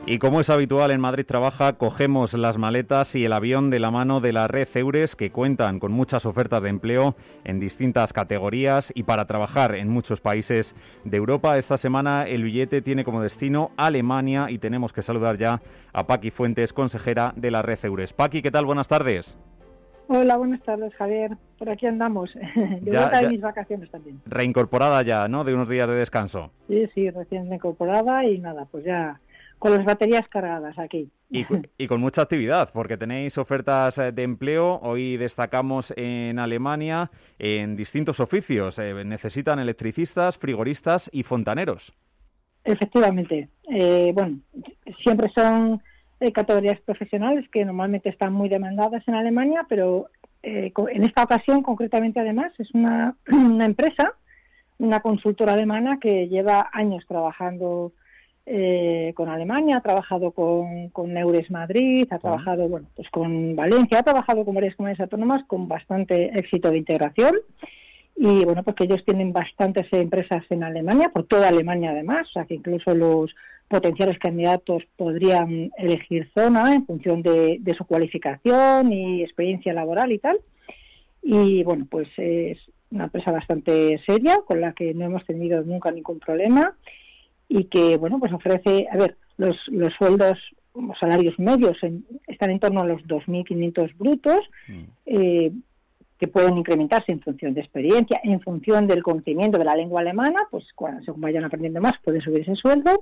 Y como es habitual en Madrid Trabaja, cogemos las maletas y el avión de la mano de la red Eures, que cuentan con muchas ofertas de empleo en distintas categorías y para trabajar en muchos países de Europa. Esta semana el billete tiene como destino Alemania y tenemos que saludar ya a Paqui Fuentes, consejera de la red Eures. Paqui, ¿qué tal? Buenas tardes. Hola, buenas tardes, Javier. Por aquí andamos. De vuelta de mis vacaciones también. Reincorporada ya, ¿no? De unos días de descanso. Sí, recién incorporada y nada, pues ya con las baterías cargadas aquí. Y con mucha actividad, porque tenéis ofertas de empleo. Hoy destacamos en Alemania en distintos oficios. Necesitan electricistas, frigoristas y fontaneros. Efectivamente. Bueno, siempre son categorías profesionales que normalmente están muy demandadas en Alemania, pero en esta ocasión, concretamente además, es una empresa, una consultora alemana que lleva años trabajando con Alemania, ha trabajado con Eures Madrid, ha trabajado pues con Valencia, ha trabajado con varias comunidades autónomas con bastante éxito de integración. Y bueno, pues que ellos tienen bastantes empresas en Alemania, por toda Alemania además, o sea que incluso los potenciales candidatos podrían elegir zona en función de su cualificación y experiencia laboral y tal. Y bueno, pues es una empresa bastante seria, con la que no hemos tenido nunca ningún problema y que, bueno, pues ofrece, los sueldos, los salarios medios están en torno a los 2.500 brutos, que pueden incrementarse en función de experiencia, en función del conocimiento de la lengua alemana, pues según vayan aprendiendo más puede subir ese sueldo.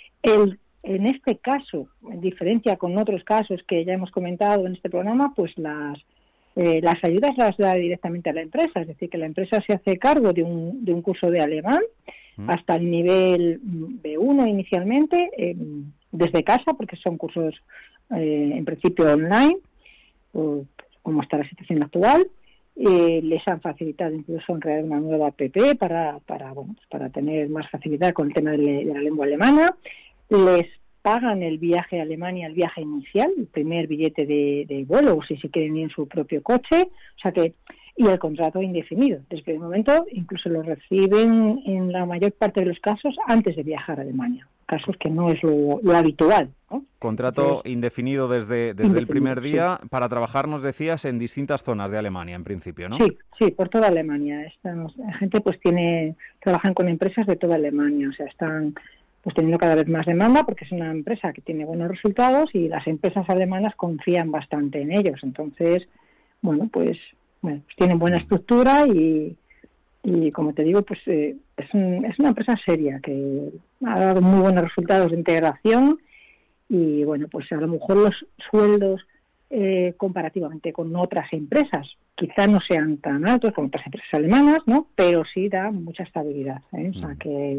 En este caso, en diferencia con otros casos que ya hemos comentado en este programa, pues las ayudas las da directamente a la empresa, es decir, que la empresa se hace cargo de un curso de alemán hasta el nivel B1 inicialmente, desde casa, porque son cursos en principio online, como está la situación actual. Les han facilitado incluso en crear una nueva app para tener más facilidad con el tema de la lengua alemana. Les pagan el viaje a Alemania, el viaje inicial, el primer billete de vuelo, o si quieren ir en su propio coche, o sea que, y el contrato indefinido. Desde el momento incluso lo reciben en la mayor parte de los casos antes de viajar a Alemania, casos que no es lo habitual, ¿no? Contrato Entonces, indefinido desde el primer día, sí. Para trabajar, nos decías, en distintas zonas de Alemania, en principio, ¿no? Sí, por toda Alemania. La gente pues trabajan con empresas de toda Alemania, o sea, están pues teniendo cada vez más demanda porque es una empresa que tiene buenos resultados y las empresas alemanas confían bastante en ellos. Entonces, pues tienen buena estructura y como te digo, pues es una empresa seria que ha dado muy buenos resultados de integración y bueno, pues a lo mejor los sueldos comparativamente con otras empresas quizás no sean tan altos como otras empresas alemanas, ¿no? Pero sí da mucha estabilidad, ¿eh? O sea que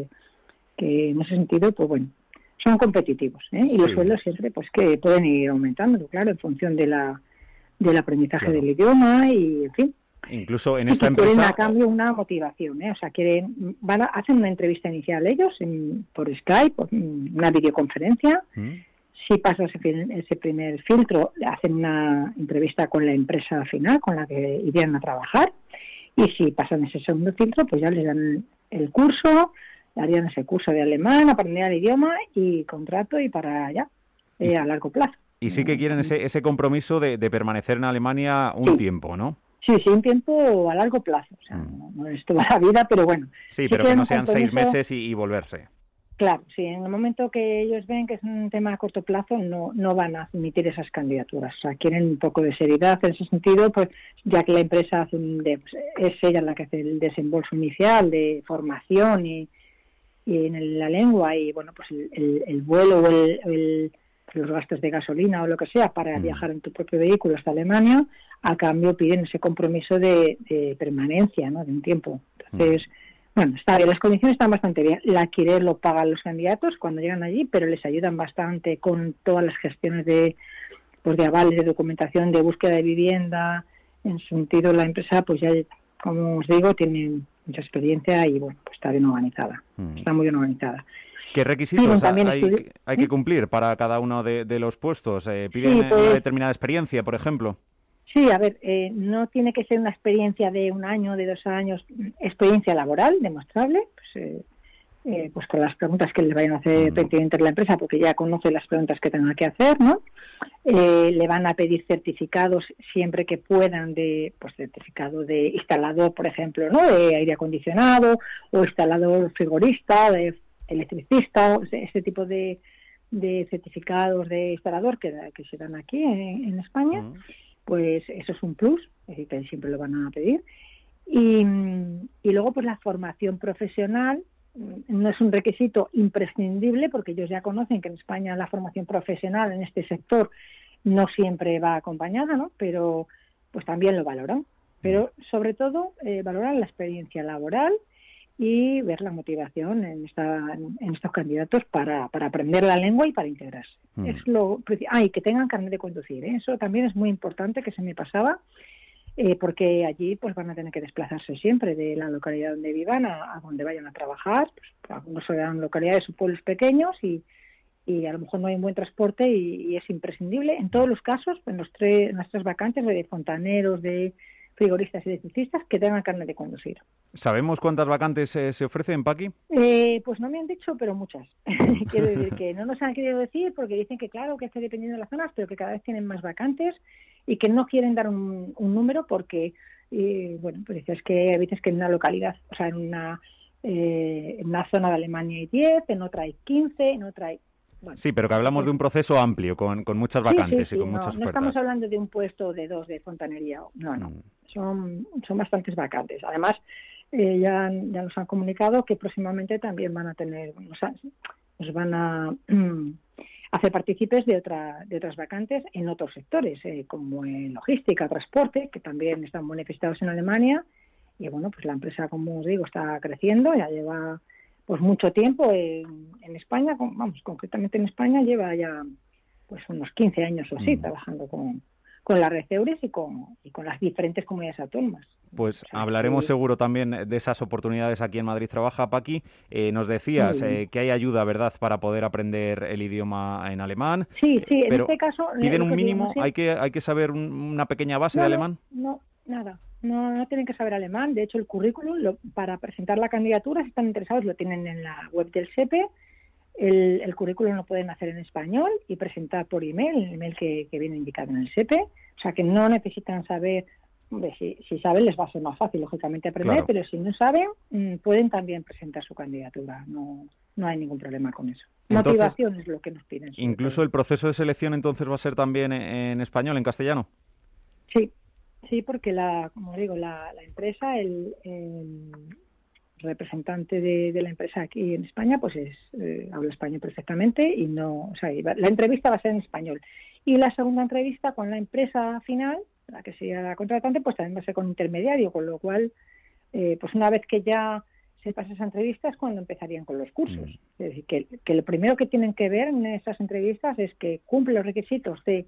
en ese sentido, pues bueno, son competitivos, ¿eh? Y los sueldos siempre pues que pueden ir aumentando, claro, en función del aprendizaje del idioma y en fin. Incluso en esta empresa quieren a cambio una motivación, ¿eh? O sea, hacen una entrevista inicial ellos por Skype, por una videoconferencia. Si pasas ese primer filtro, hacen una entrevista con la empresa final con la que irían a trabajar. Y si pasan ese segundo filtro, pues ya les dan el curso, harían ese curso de alemán, aprenderían el idioma y contrato y para allá, a largo plazo. Y sí que quieren ese compromiso de permanecer en Alemania un tiempo, ¿no? Sí, un tiempo a largo plazo. O sea, no es toda la vida, pero bueno. Sí, pero que no sean 6 meses y volverse. Claro, sí, en el momento que ellos ven que es un tema a corto plazo, no van a admitir esas candidaturas. O sea, quieren un poco de seriedad en ese sentido, pues ya que la empresa es ella la que hace el desembolso inicial de formación y en la lengua y bueno, pues el vuelo o los gastos de gasolina o lo que sea para viajar en tu propio vehículo hasta Alemania, a cambio piden ese compromiso de permanencia, ¿no? De un tiempo. Entonces, bueno, está bien, las condiciones están bastante bien. El alquiler lo pagan los candidatos cuando llegan allí, pero les ayudan bastante con todas las gestiones de avales, de documentación, de búsqueda de vivienda. En su sentido, la empresa, pues ya, como os digo, tiene mucha experiencia y bueno, pues está bien organizada. Está muy bien organizada. ¿Qué requisitos hay que cumplir para cada uno de los puestos? ¿Piden una determinada experiencia, por ejemplo? Sí, no tiene que ser una experiencia de 1 año, de 2 años, experiencia laboral demostrable. Pues, pues con las preguntas que les vayan a hacer pertinentes la empresa, porque ya conoce las preguntas que tenga que hacer, ¿no? Le van a pedir certificados siempre que puedan, pues certificado de instalador, por ejemplo, ¿no? De aire acondicionado, o instalador frigorista, de electricista, ese tipo de certificados de instalador que se dan aquí en España. Pues eso es un plus, es decir, que siempre lo van a pedir. Y luego, pues la formación profesional no es un requisito imprescindible, porque ellos ya conocen que en España la formación profesional en este sector no siempre va acompañada, ¿no? Pero pues también lo valoran. Pero sobre todo valoran la experiencia laboral y ver la motivación en estos candidatos para aprender la lengua y para integrarse. Es y que tengan carnet de conducir, ¿eh? Eso también es muy importante, que se me pasaba. Porque allí pues van a tener que desplazarse siempre de la localidad donde vivan a donde vayan a trabajar. Pues, algunos serán localidades o pueblos pequeños y a lo mejor no hay un buen transporte y es imprescindible. En todos los casos, en las tres vacantes de fontaneros, de frigoristas y electricistas, que tengan carnet de conducir. ¿Sabemos cuántas vacantes se ofrecen, Paqui? Pues no me han dicho, pero muchas. Quiero decir que no nos han querido decir, porque dicen que claro, que esté dependiendo de las zonas, pero que cada vez tienen más vacantes y que no quieren dar un número porque, bueno, pues es que hay veces que en una localidad, o sea, en una zona de Alemania hay 10, en otra hay 15, en otra hay... Bueno, sí, pero que hablamos de un proceso amplio, con muchas vacantes y con muchas ofertas. No estamos hablando de un puesto de 2 de fontanería, no. Son bastantes vacantes. Además, ya nos han comunicado que próximamente también van a tener, nos van a hacer partícipes de otras vacantes en otros sectores, como en logística, transporte, que también están muy necesitados en Alemania. Y bueno, pues la empresa, como os digo, está creciendo, ya lleva pues mucho tiempo en España, concretamente en España lleva ya pues unos 15 años o así trabajando con la red EURES y con las diferentes comunidades autónomas. Pues hablaremos seguro también de esas oportunidades aquí en Madrid Trabaja, Paqui. Nos decías que hay ayuda, ¿verdad?, para poder aprender el idioma en alemán. Sí, en este caso... ¿Piden un mínimo? ¿Hay que saber una pequeña base de alemán? No, nada. No tienen que saber alemán. De hecho, el currículum, para presentar la candidatura, si están interesados, lo tienen en la web del SEPE. El currículum lo pueden hacer en español y presentar por email, el email que viene indicado en el SEPE. O sea, que no necesitan saber... Hombre, si saben, les va a ser más fácil, lógicamente, aprender, claro. Pero si no saben, pueden también presentar su candidatura. No hay ningún problema con eso. Entonces, motivación es lo que nos piden. ¿Incluso el proceso de selección entonces va a ser también en español, en castellano? Sí, porque como digo, la empresa, el representante de la empresa aquí en España, pues habla español perfectamente y la entrevista va a ser en español. Y la segunda entrevista con la empresa final, la que sea la contratante, pues también va a ser con intermediario, con lo cual, pues una vez que ya se pasa esa entrevista es cuando empezarían con los cursos. Es decir, que lo primero que tienen que ver en esas entrevistas es que cumple los requisitos de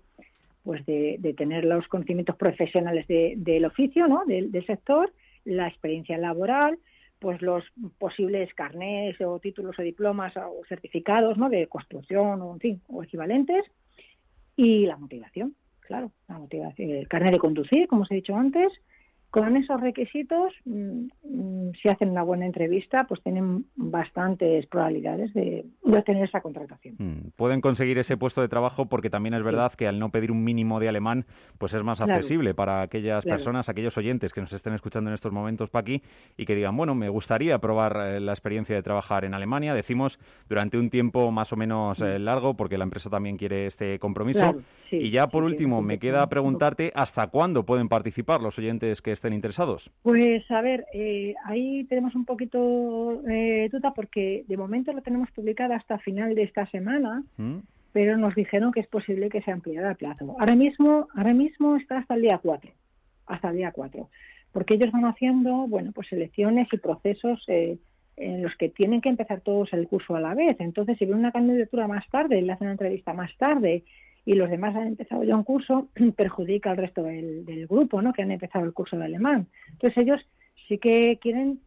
tener los conocimientos profesionales del oficio, ¿no?, del sector, la experiencia laboral, pues los posibles carnés o títulos o diplomas o certificados, ¿no?, de construcción o equivalentes, y la motivación, claro, la motivación, el carnet de conducir, como os he dicho antes. Con esos requisitos, si hacen una buena entrevista, pues tienen bastantes probabilidades de obtener esa contratación. Pueden conseguir ese puesto de trabajo porque también es verdad que al no pedir un mínimo de alemán, pues es más accesible para aquellas personas, aquellos oyentes que nos estén escuchando en estos momentos, Paqui, y que digan, bueno, me gustaría probar la experiencia de trabajar en Alemania, decimos, durante un tiempo más o menos largo, porque la empresa también quiere este compromiso. Y ya por último, me queda preguntarte, ¿hasta cuándo pueden participar los oyentes que estén interesados? Pues a ver, ahí tenemos un poquito duda porque de momento lo tenemos publicado hasta final de esta semana, pero nos dijeron que es posible que se ampliara el plazo. Ahora mismo está hasta el día 4, porque ellos van haciendo, bueno, pues selecciones y procesos en los que tienen que empezar todos el curso a la vez. Entonces, si ven una candidatura más tarde, le hacen una entrevista más tarde y los demás han empezado ya un curso, perjudica al resto del grupo, ¿no?, que han empezado el curso de alemán. Entonces ellos sí que quieren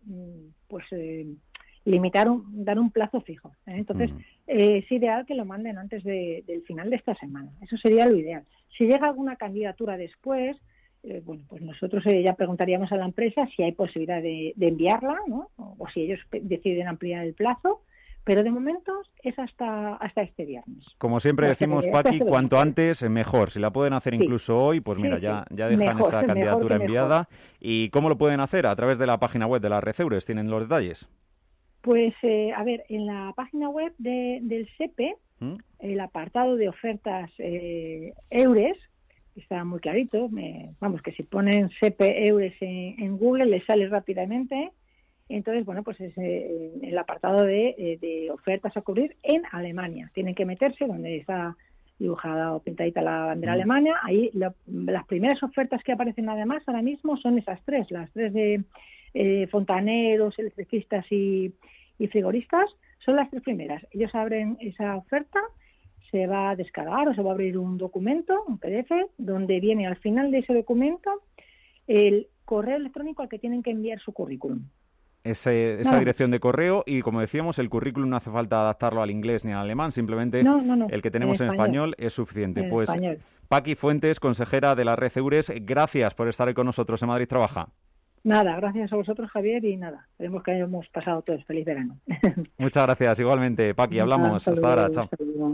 dar un plazo fijo, ¿eh? Entonces es ideal que lo manden antes del final de esta semana. Eso sería lo ideal. Si llega alguna candidatura después, bueno, pues nosotros ya preguntaríamos a la empresa si hay posibilidad de enviarla, ¿no?, o o si ellos deciden ampliar el plazo, pero de momento es hasta este viernes. Como siempre decimos, Paqui, cuanto antes mejor. Si la pueden hacer incluso hoy, pues mira, ya dejan mejor, esa candidatura enviada. ¿Y cómo lo pueden hacer? A través de la página web de la Red Eures, ¿tienen los detalles? Pues, a ver, en la página web del SEPE, el apartado de ofertas Eures, está muy clarito, vamos, que si ponen SEPE Eures en Google les sale rápidamente. Entonces, bueno, pues es el apartado de ofertas a cubrir en Alemania. Tienen que meterse donde está dibujada o pintadita la bandera alemana. Ahí las primeras ofertas que aparecen además ahora mismo son las tres de fontaneros, electricistas y frigoristas. Son las tres primeras. Ellos abren esa oferta, se va a descargar o se va a abrir un documento, un PDF, donde viene al final de ese documento el correo electrónico al que tienen que enviar su currículum. Esa dirección de correo y, como decíamos, el currículum no hace falta adaptarlo al inglés ni al alemán, simplemente el que tenemos en español es suficiente. Pues Paqui Fuentes, consejera de la Red Eures, gracias por estar hoy con nosotros en Madrid Trabaja. Nada, gracias a vosotros, Javier, y nada, esperemos que hayamos pasado todos feliz verano. Muchas gracias, igualmente. Paqui, hablamos. Hasta ahora, chao.